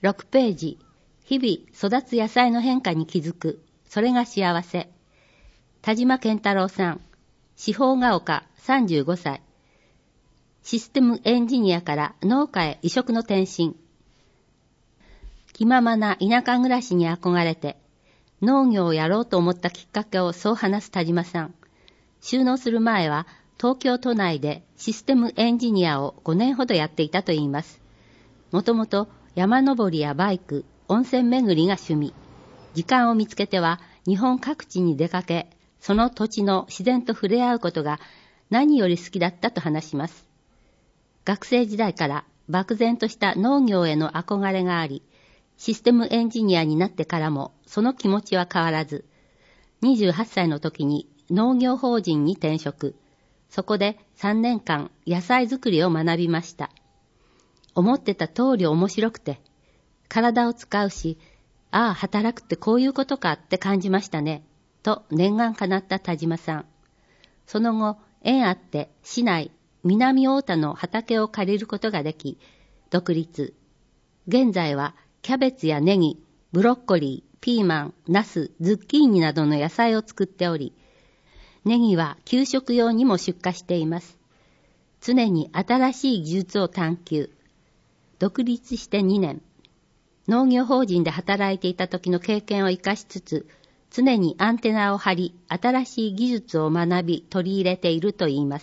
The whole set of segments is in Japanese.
6ページ、日々育つ野菜の変化に気づく。それが幸せ。田島健太郎さん、司法が丘35歳。システムエンジニアから農家へ異色の転身。気ままな田舎暮らしに憧れて、農業をやろうと思ったきっかけをそう話す田島さん。就農する前は東京都内でシステムエンジニアを5年ほどやっていたといいます。もともと山登りやバイク、温泉巡りが趣味。時間を見つけては日本各地に出かけ、その土地の自然と触れ合うことが何より好きだったと話します。学生時代から漠然とした農業への憧れがあり、システムエンジニアになってからもその気持ちは変わらず、28歳の時に農業法人に転職。そこで3年間野菜作りを学びました。思ってた通り面白くて、体を使うし、ああ働くってこういうことかって感じましたね、と念願かなった田島さん。その後、縁あって市内、南太田の畑を借りることができ、独立。現在はキャベツやネギ、ブロッコリー、ピーマン、ナス、ズッキーニなどの野菜を作っており、ネギは給食用にも出荷しています。常に新しい技術を探求。独立して2年。農業法人で働いていた時の経験を生かしつつ、常にアンテナを張り、新しい技術を学び、取り入れているといいます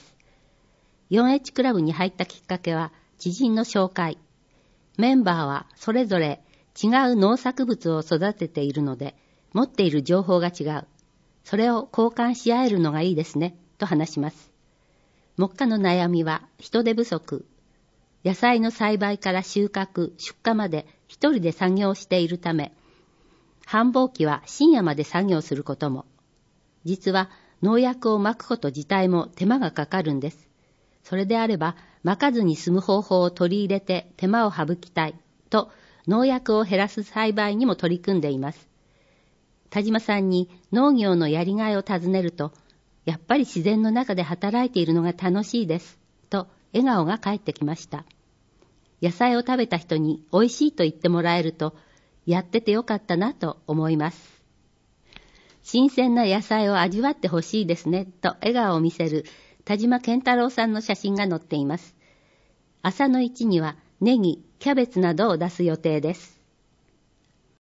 。4H クラブに入ったきっかけは、知人の紹介。メンバーはそれぞれ違う農作物を育てているので、持っている情報が違う。それを交換し合えるのがいいですね、と話します。目下の悩みは人手不足。野菜の栽培から収穫、出荷まで一人で作業しているため、繁忙期は深夜まで作業することも。実は農薬をまくこと自体も手間がかかるんです。それであれば、まかずに済む方法を取り入れて手間を省きたいと、農薬を減らす栽培にも取り組んでいます。田島さんに農業のやりがいを尋ねると、やっぱり自然の中で働いているのが楽しいです、と笑顔が返ってきました。野菜を食べた人に美味しいと言ってもらえると、やっててよかったなと思います。新鮮な野菜を味わってほしいですね、と笑顔を見せる田島健太郎さんの写真が載っています。朝の1にはネギ、キャベツなどを出す予定です。